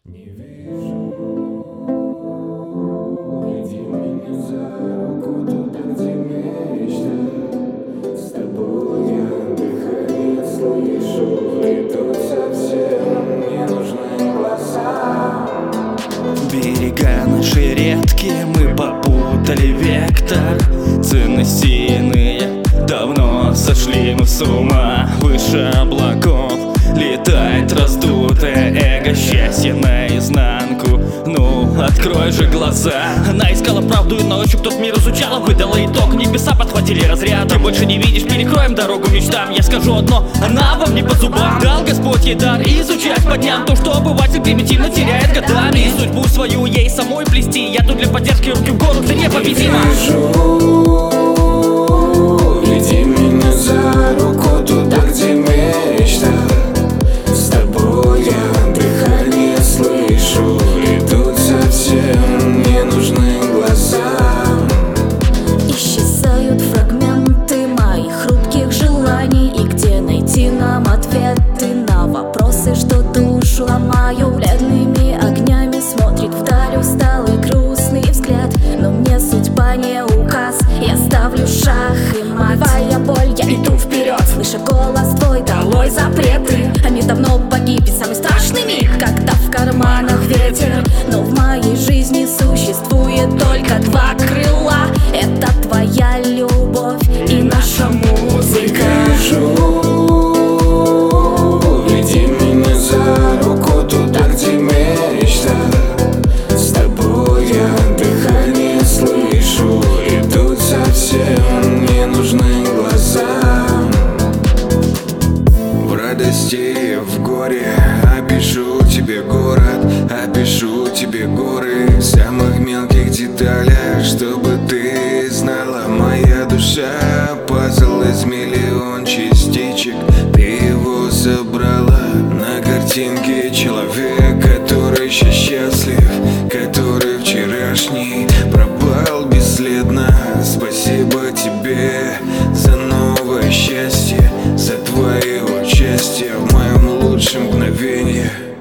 Не вижу, веди меня за руку туда, где мечта. С тобой я дыхание слышу, и тут совсем не нужны глаза. Берега наши редкие, мы попутали вектор. Ценности иные, давно сошли мы с ума. Выше облаков летает раздутое эго, счастье наизнанку. Ну, открой же глаза. Она искала правду и ночью кто-то мир изучала, выдала итог, небеса подхватили разряд. Ты больше не видишь, перекроем дорогу мечтам. Я скажу одно, она вам не по зубам. Дал Господь ей дар изучать по дням то, что обыватель примитивно теряет годами. И судьбу свою ей самой плести. Я тут для поддержки, руки в гору, ты непобедима. Веди меня за руку туда, где мечта. С тобой я дыхание слышу, и тут совсем не нужны глаза. Исчезают фрагменты моих хрупких желаний. И где найти нам ответы на вопросы, что душу ломаю? Бледными огнями смотрит вдаль усталый грустный взгляд. Но мне судьба не указ, я ставлю шах и мат. Твоя боль, я иду вперед, слыша голос твой, долой запреты. А мир давно погиб, и самый страшный миг, когда в карманах ветер. Но в моей жизни существует только два крыла. Это твоя любовь и наша музыка. Веди меня за руку туда, где мечта. С тобой я дыхание слышу, и тут совсем не нужны глаза. В радости и в горе опишу тебе город, опишу тебе горы. В самых мелких деталях, чтобы ты знала, моя душа пазл из миллион частичек. Ты его собрала на картинке. Человек, который еще счастлив, который вчерашний пропал бесследно. Спасибо тебе за новое счастье, за твое участие в моем лучшем мгновении.